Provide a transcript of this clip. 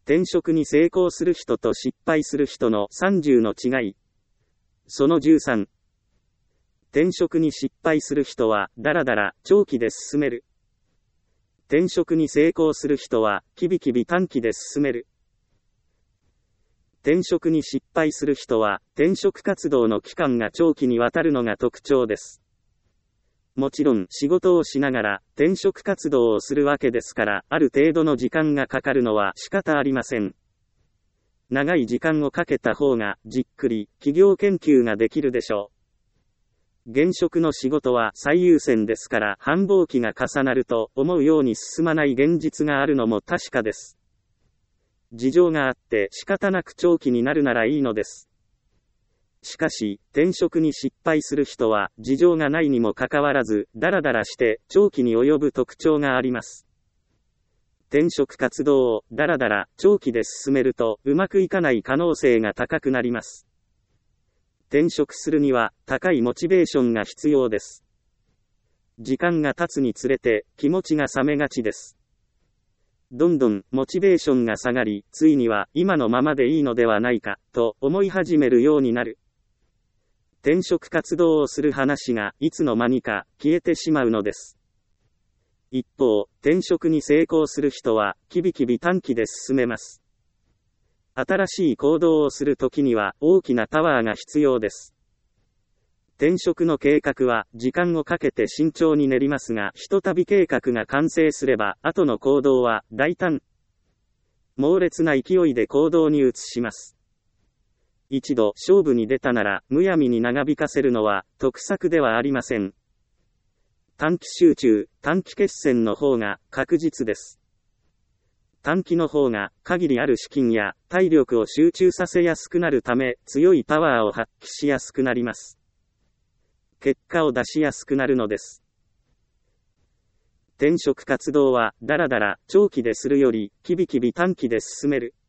転職に成功する人と失敗する人の30の違い。その13。転職に失敗する人は、だらだら、長期で進める。転職に成功する人は、きびきび短期で進める。転職に失敗する人は、転職活動の期間が長期にわたるのが特徴です。もちろん、仕事をしながら、転職活動をするわけですから、ある程度の時間がかかるのは仕方ありません。長い時間をかけた方が、じっくり、企業研究ができるでしょう。現職の仕事は最優先ですから、繁忙期が重なると、思うように進まない現実があるのも確かです。事情があって仕方なく長期になるならいいのです。しかし、転職に失敗する人は、事情がないにもかかわらず、だらだらして長期に及ぶ特徴があります。転職活動をだらだら長期で進めると、うまくいかない可能性が高くなります。転職するには、高いモチベーションが必要です。時間が経つにつれて、気持ちが冷めがちです。どんどん、モチベーションが下がり、ついには、今のままでいいのではないか、と思い始めるようになる。転職活動をする話が、いつの間にか、消えてしまうのです。一方、転職に成功する人は、きびきび短期で進めます。新しい行動をするときには大きなパワーが必要です。転職の計画は時間をかけて慎重に練りますが、ひとたび計画が完成すれば、後の行動は大胆。猛烈な勢いで行動に移します。一度勝負に出たなら、むやみに長引かせるのは得策ではありません。短期集中、短期決戦の方が確実です。短期の方が限りある資金や体力を集中させやすくなるため、強いパワーを発揮しやすくなります。結果を出しやすくなるのです。転職活動はだらだら長期でするより、きびきび短期で進める。